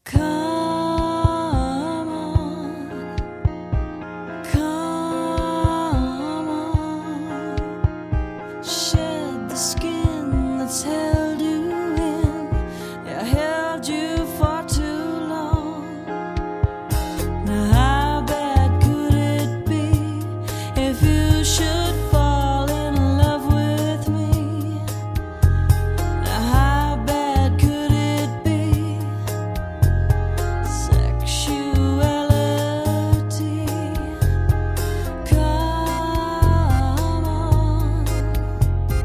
Come on, come on, shed the skin that's held you in. Yeah, held you for too long. Now how bad could it be if you should fall in love with me? Now how bad could it be? Sexuality. Come on,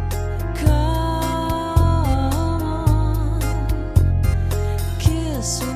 come on, kiss me.